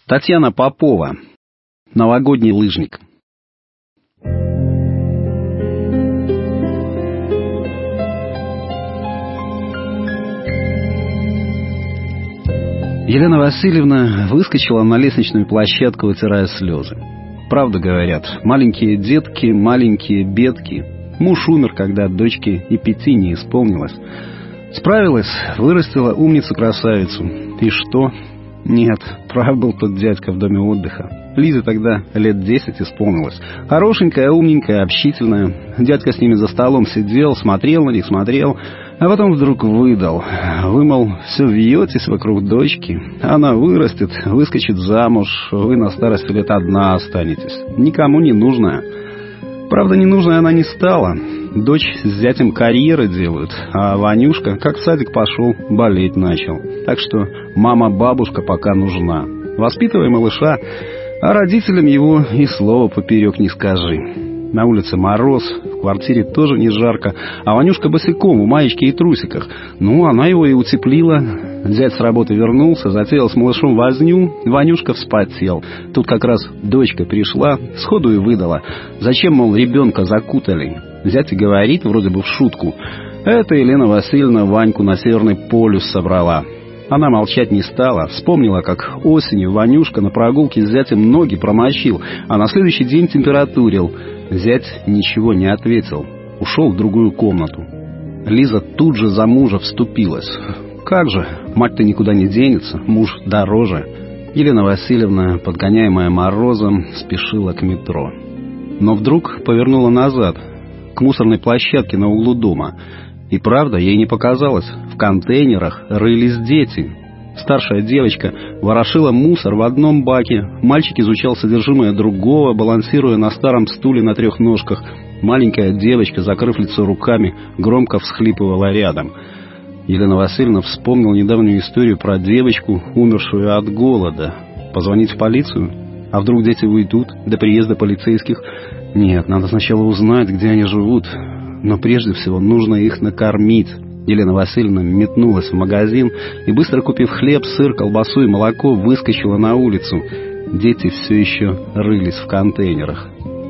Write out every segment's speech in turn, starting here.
Татьяна Попова. Новогодний лыжник. Елена Васильевна выскочила на лестничную площадку, вытирая слезы. Правду говорят, маленькие детки, маленькие бедки. Муж умер, когда дочке и 5 не исполнилось. Справилась, вырастила умницу-красавицу. И что? Нет, прав был тот дядька в доме отдыха. Лизе тогда лет 10 исполнилось. Хорошенькая, умненькая, общительная. Дядька с ними за столом сидел, смотрел на них, смотрел, а потом вдруг выдал. Вы, мол, все вьетесь вокруг дочки. Она вырастет, выскочит замуж, вы на старости лет одна останетесь. Никому не нужная. Правда, ненужной она не стала. Дочь с зятем карьеры делают, а Ванюшка, как в садик пошел, болеть начал. Так что мама-бабушка пока нужна. Воспитывай малыша, а родителям его и слова поперек не скажи. На улице мороз, в квартире тоже не жарко, а Ванюшка босиком, в маечке и трусиках. Ну, она его и утеплила. Зять с работы вернулся, затеял с малышом возню, Ванюшка вспотел. Тут как раз дочка пришла, сходу и выдала. Зачем, мол, ребенка закутали? Зять и говорит, вроде бы в шутку. Это Елена Васильевна Ваньку на Северный полюс собрала. Она молчать не стала, вспомнила, как осенью Ванюшка на прогулке с зятем ноги промочил, а на следующий день температурил. Зять ничего не ответил, ушел в другую комнату. Лиза тут же за мужа вступилась. Как же, мать-то никуда не денется, муж дороже. Елена Васильевна, подгоняемая морозом, спешила к метро. Но вдруг повернула назад, к мусорной площадке на углу дома. И правда, ей не показалось, в контейнерах рылись дети. Старшая девочка ворошила мусор в одном баке, мальчик изучал содержимое другого, балансируя на старом стуле на 3 ножках. Маленькая девочка, закрыв лицо руками, громко всхлипывала рядом. Елена Васильевна вспомнила недавнюю историю про девочку, умершую от голода. Позвонить в полицию? А вдруг дети уйдут до приезда полицейских? Нет, надо сначала узнать, где они живут. Но прежде всего нужно их накормить. Елена Васильевна метнулась в магазин и, быстро купив хлеб, сыр, колбасу и молоко, выскочила на улицу. Дети все еще рылись в контейнерах.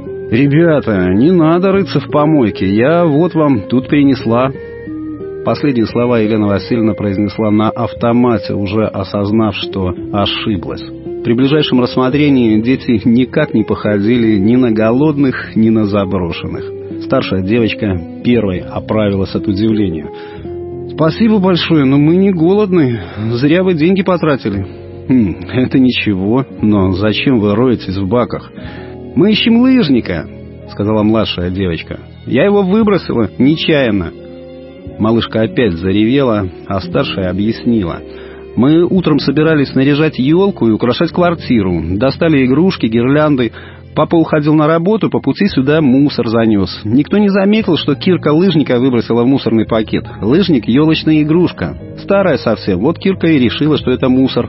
«Ребята, не надо рыться в помойке, я вот вам тут принесла». Последние слова Елена Васильевна произнесла на автомате, уже осознав, что ошиблась. При ближайшем рассмотрении дети никак не походили ни на голодных, ни на заброшенных. Старшая девочка первой оправилась от удивления. «Спасибо большое, но мы не голодны. Зря вы деньги потратили». «Это ничего, но зачем вы роетесь в баках?» «Мы ищем лыжника», — сказала младшая девочка. «Я его выбросила нечаянно». Малышка опять заревела, а старшая объяснила. «Мы утром собирались наряжать елку и украшать квартиру. Достали игрушки, гирлянды. Папа уходил на работу, по пути сюда мусор занес. Никто не заметил, что Кирка лыжника выбросила в мусорный пакет. Лыжник — елочная игрушка. Старая совсем. Вот Кирка и решила, что это мусор».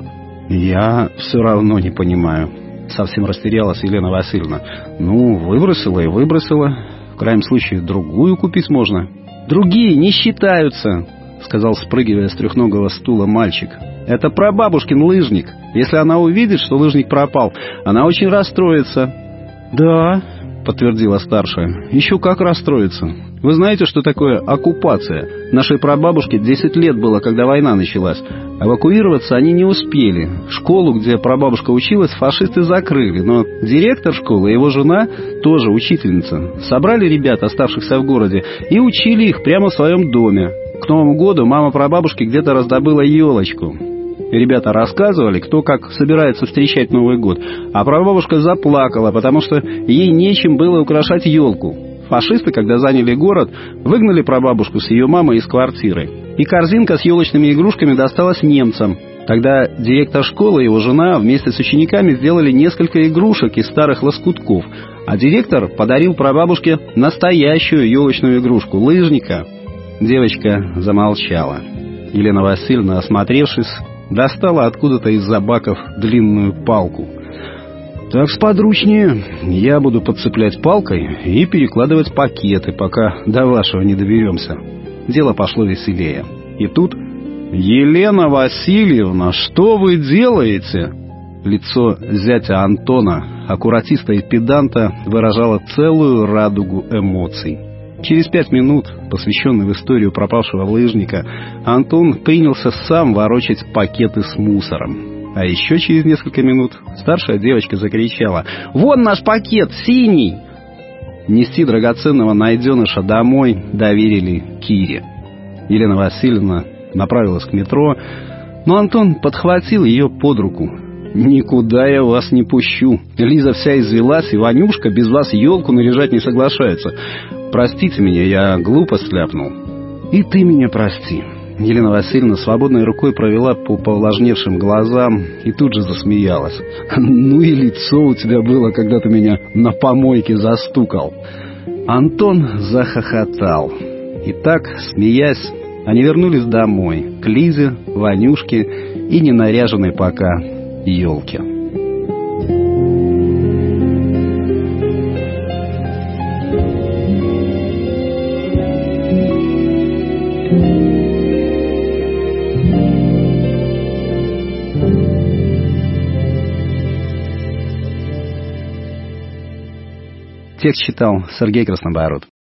«Я все равно не понимаю», — совсем растерялась Елена Васильевна. «Ну, выбросила и выбросила. В крайнем случае, другую купить можно». «Другие не считаются», — сказал, спрыгивая с 3-ногого стула мальчик. «Это прабабушкин лыжник. Если она увидит, что лыжник пропал, она очень расстроится». «Да», — подтвердила старшая, — «еще как расстроится. Вы знаете, что такое оккупация? Нашей прабабушке 10 лет было, когда война началась. Эвакуироваться они не успели. Школу, где прабабушка училась, фашисты закрыли, но директор школы и его жена, тоже учительница, собрали ребят, оставшихся в городе, и учили их прямо в своем доме. К Новому году мама прабабушки где-то раздобыла елочку. Ребята рассказывали, кто как собирается встречать Новый год, а прабабушка заплакала, потому что ей нечем было украшать елку. Фашисты, когда заняли город, выгнали прабабушку с ее мамой из квартиры. И корзинка с елочными игрушками досталась немцам. Тогда директор школы и его жена вместе с учениками сделали несколько игрушек из старых лоскутков, а директор подарил прабабушке настоящую елочную игрушку — лыжника. Девочка замолчала. Елена Васильевна, осмотревшись, достала откуда-то из-за баков длинную палку. «Так сподручнее. Я буду подцеплять палкой и перекладывать пакеты, пока до вашего не доберемся». Дело пошло веселее. И тут: «Елена Васильевна, что вы делаете?» Лицо зятя Антона, аккуратиста и педанта, выражало целую радугу эмоций. Через 5 минут, посвященных в историю пропавшего лыжника, Антон принялся сам ворочать пакеты с мусором. А еще через несколько минут старшая девочка закричала: «Вон наш пакет, синий!» Нести драгоценного найденыша домой доверили Кире. Елена Васильевна направилась к метро, но Антон подхватил ее под руку. «Никуда я вас не пущу. Лиза вся извелась, и Ванюшка без вас елку наряжать не соглашается. Простите меня, я глупо сляпнул». «И ты меня прости». Елена Васильевна свободной рукой провела по повлажневшим глазам и тут же засмеялась. «Ну и лицо у тебя было, когда ты меня на помойке застукал». Антон захохотал. И так, смеясь, они вернулись домой, к Лизе, Ванюшке и ненаряженной пока елке. Текст читал Сергей Краснобород.